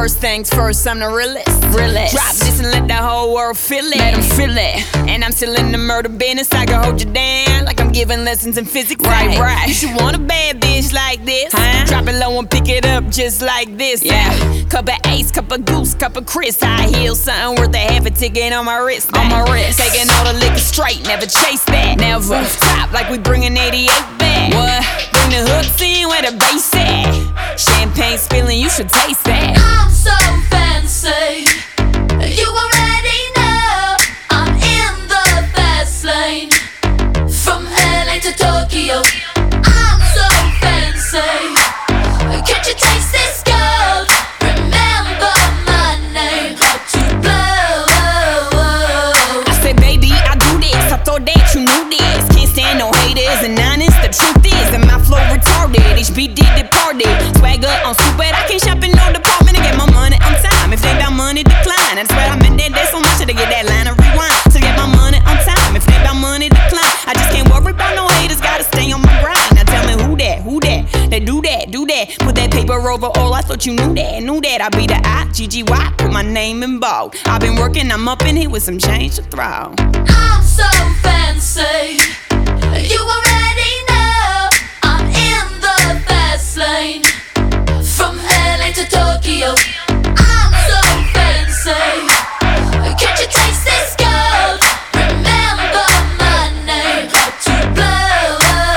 First things first, I'm the realest. Drop this and let the whole world feel it. Let them feel it. And I'm still in the murder business. I can hold you down like I'm giving lessons in physics. Right. You should want a bad bitch like this. Drop it low and pick it up just like this. Yeah. Cup of Ace, cup of Goose, cup of Chris. High heels, something worth a half a ticket on my wrist. Taking all the liquor straight, never chase that. Never stop like we bringing 88 back. What? Bring the hooks in where the bass at. Champagne spilling, you should taste that. I'm so fancy. You already know I'm in the fast lane. From LA to Tokyo, I'm so fancy. Can't you taste this gold? Remember my name, to blow. I said, baby, I do this. I thought that you knew this. Can't stand no haters and honest. The truth is that my flow retarded. HB did departed. Swagger on stupid. I can shop in no department and get my money on time. If they got money, decline. I swear I'm in that day so much to get that line of rewind. To get my money on time. If they got money, decline. I just can't worry about no haters. Gotta stay on my grind. Now tell me who that? They do that. Put that paper over all. I thought you knew that. I be the I-G-G-Y. Put my name in bold. I've been working. I'm up in here with some change to throw. I'm so fancy. You already know I'm in the fast lane. From LA to Tokyo, I'm so fancy. Can't you taste this gold? Remember my name, to blow.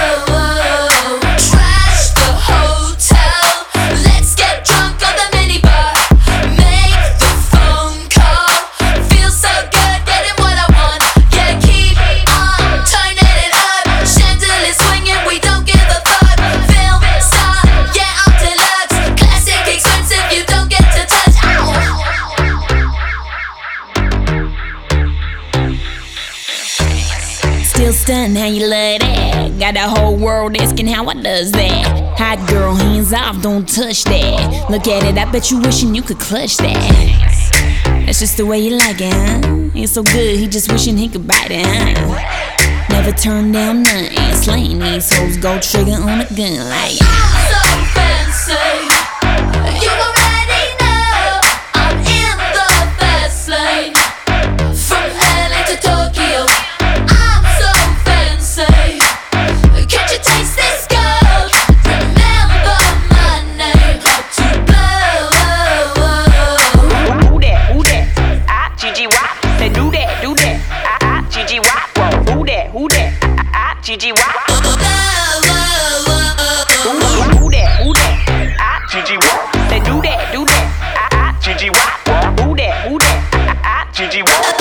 Trash the hotel. Let's get drunk on the minibar. Make the phone call. Feel so good getting what I want. Yeah, keep on turning it up. Chandelier swinging, we don't give a fuck. Film star, yeah, I'm deluxe. Classic expensive, you don't get to touch. Still stunned how you love that. Got the whole world asking how I does that. Hot girl, hands off, don't touch that. Look at it, I bet you wishing you could clutch that. That's just the way you like it, huh? Ain't so good, he just wishing he could bite it, huh? Never turn down nothing. Slaying these hoes, go trigger on a gun like I'm so fancy. You already know I'm in the fast lane. From LA to Tokyo, I'm so fancy. Can't you taste this gold? Remember my name, to blow. Who that? I-G-G-Y. Say do that. I-G-G-Y. Who that? I-G-G-Y. Who that? I-G-G-Y. Say do that. I-G-G-Y. Who that? I-G-G-Y.